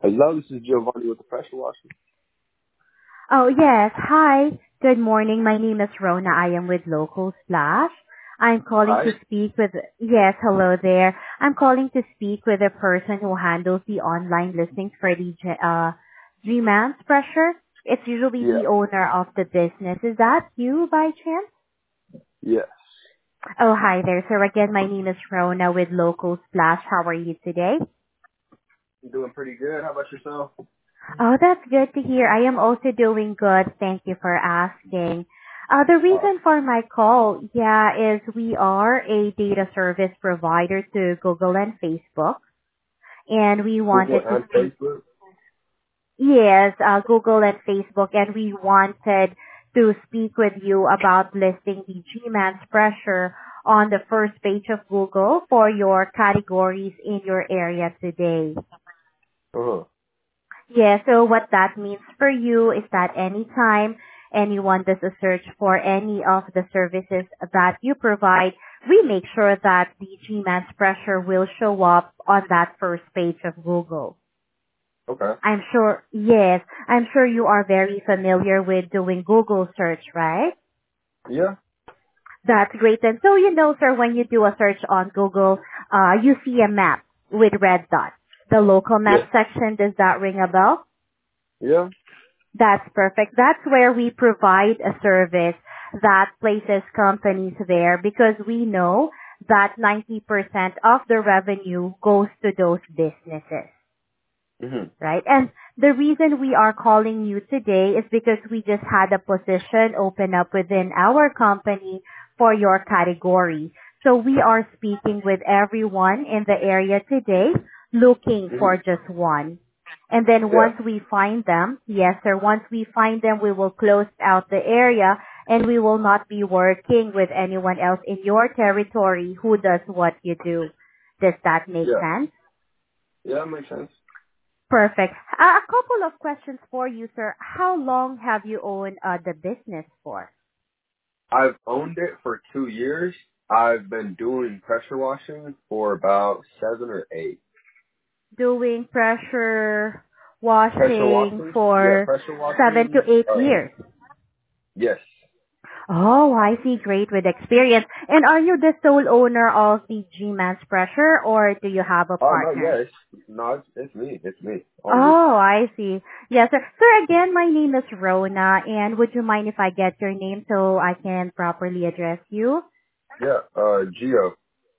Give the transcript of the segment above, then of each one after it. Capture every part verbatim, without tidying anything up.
Hello, this is Giovanni with the pressure washer. Oh, yes. Hi. Good morning. My name is Rona. I am with Local Splash. I'm calling Hi. to speak with, yes, hello there. I'm calling to speak with the person who handles the online listings for the G- uh, G-Man's Pressure. It's usually Yeah. the owner of the business. Is that you by chance? Yes. Oh, hi there. So again, my name is Rona with Local Splash. How are you today? You doing pretty good. How about yourself? Oh, that's good to hear. I am also doing good. Thank you for asking. Uh, the reason Awesome. for my call, yeah, is we are a data service provider to Google and Facebook, and we Google wanted to and speak, Facebook. yes, uh, Google and Facebook, and we wanted to speak with you about listing the G-Man's Pressure on the first page of Google for your categories in your area today. Uh-huh. Yeah, so what that means for you is that anytime anyone does a search for any of the services that you provide, we make sure that the G-Man's Pressure will show up on that first page of Google. Okay. I'm sure, yes, I'm sure you are very familiar with doing Google search, right? Yeah. That's great. And so you know, sir, when you do a search on Google, uh, you see a map with red dots. The local Yeah. map section, does that ring a bell? Yeah. That's perfect. That's where we provide a service that places companies there because we know that ninety percent of the revenue goes to those businesses, Mhm. right? And the reason we are calling you today is because we just had a position open up within our company for your category. So we are speaking with everyone in the area today looking for Mhm. just one. And then Yeah. once we find them, yes sir, once we find them, we will close out the area and we will not be working with anyone else in your territory who does what you do. Does that make Yeah. sense? Yeah, that makes sense. Perfect. Uh, a couple of questions for you, sir. How long have you owned uh, the business for? I've owned it for two years. I've been doing pressure washing for about seven or eight. Doing pressure Pressure washing washing? Yeah, for pressure seven to washing. eight Uh, years. yes. Oh, I see. Great with experience. And are you the sole owner of the G-Man's Pressure or do you have a Oh no, partner? yeah, it's no, it's, it's me. It's me. All me. Oh, I see. Yes, sir. Sir, again, my name is Rona, and would you mind if I get your name so I can properly address you? Yeah. Uh, Geo.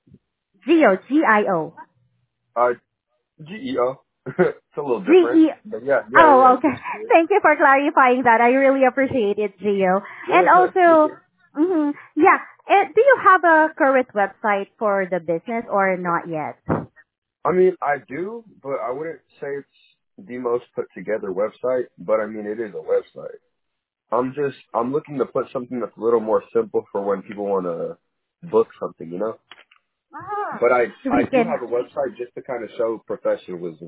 Gio, G I O. Uh, G E O. It's a little different. G E. But yeah, yeah, yeah, Oh, you okay. can see it. Thank you for clarifying that. I really appreciate it, Gio. Yeah, And yeah. You're also, good. hmm yeah, eh, do you have a current website for the business or not yet? I mean, I do, but I wouldn't say it's the most put together website, but I mean, it is a website. I'm just, I'm looking to put something that's a little more simple for when people want to book something, you know? Ah, But I, so I we do can. have a website just to kind of show professionalism.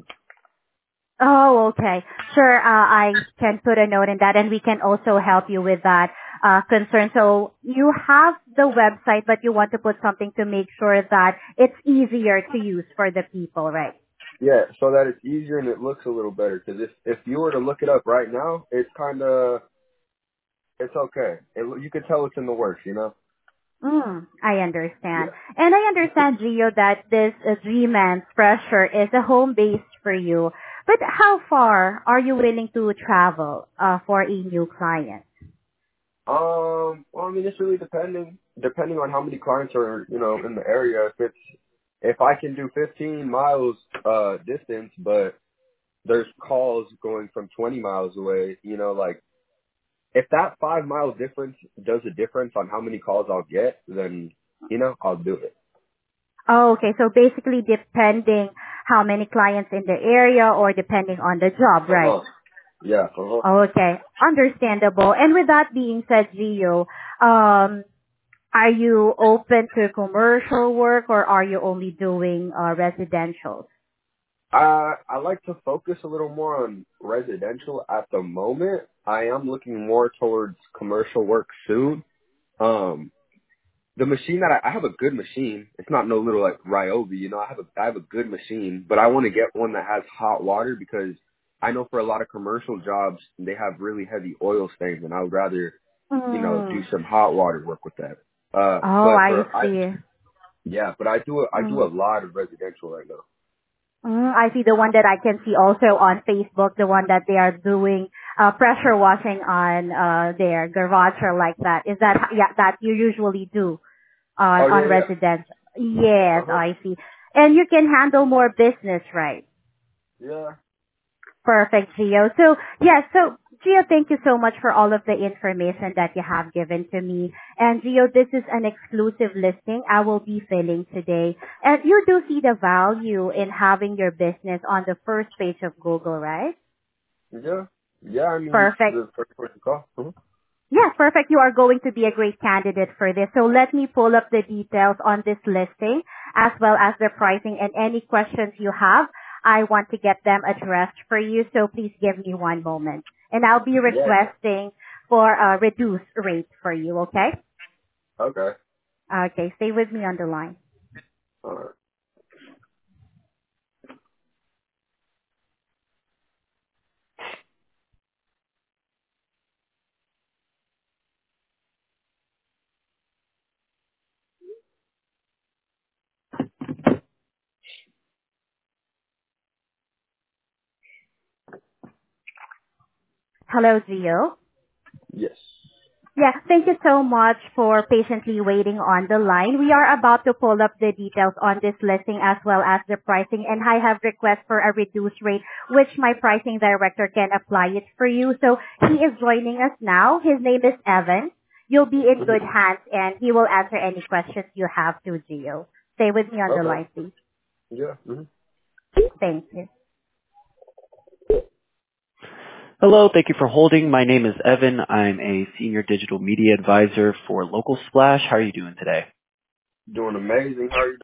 Oh, okay. Sure, uh, I can put a note in that, and we can also help you with that uh, concern. So you have the website, but you want to put something to make sure that it's easier to use for the people, right? Yeah, so that it's easier and it looks a little better. Because if, if you were to look it up right now, it's kind of, it's okay. It, you can tell it's in the works, you know? Mm, I understand. Yeah. And I understand, Gio, that this uh, G-Man's Pressure is a home base for you. But how far are you willing to travel uh, for a new client? Um, well, I mean, it's really depending, depending on how many clients are, you know, in the area. If it's, if I can do fifteen miles, uh, distance, but there's calls going from twenty miles away, you know, like, if that five mile difference does a difference on how many calls I'll get, then, you know, I'll do it. Oh, okay. So basically depending how many clients in the area or depending on the job, right? Uh-huh. Yeah, uh-huh. Okay. Understandable. And with that being said, Gio, um, are you open to commercial work or are you only doing uh, residential? I, I like to focus a little more on residential at the moment. I am looking more towards commercial work soon. Um, the machine that I, I have a good machine. It's not no little like Ryobi, you know. I have a I have a good machine, but I want to get one that has hot water because I know for a lot of commercial jobs they have really heavy oil stains, and I would rather, you know, do Mm. some hot water work with that. Uh, Oh, but I for I see. yeah, but I do a, I do Mm. a lot of residential right now. Mm, I see the one that I can see also on Facebook, the one that they are doing uh, pressure washing on uh, their garage or like that. Is that yeah that you usually do on Oh on yeah, residential? yeah. Yes, Uh huh. I see. And you can handle more business, right? Yeah. Perfect, Gio. So, yeah, so, Gio, thank you so much for all of the information that you have given to me. And Gio, this is an exclusive listing I will be filling today. And you do see the value in having your business on the first page of Google, right? Yeah. Yeah. I mean, it's Perfect. the first person to call. Uh-huh. Yeah, perfect. You are going to be a great candidate for this. So let me pull up the details on this listing as well as the pricing and any questions you have. I want to get them addressed for you. So please give me one moment and I'll be Yeah. requesting for a reduced rate for you. Okay. Okay. Okay. Stay with me on the line. All right. Hello, Zio. Yes. Yeah, thank you so much for patiently waiting on the line. We are about to pull up the details on this listing as well as the pricing, and I have request for a reduced rate, which my pricing director can apply it for you. So he is joining us now. His name is Evan. You'll be in good Mhm. hands, and he will answer any questions you have to Gio. Stay with me on the Okay. line, please. Yeah. Mm-hmm. Thank you. Hello, thank you for holding. My name is Evan. I'm a senior digital media advisor for Local Splash. How are you doing today? Doing amazing. How are you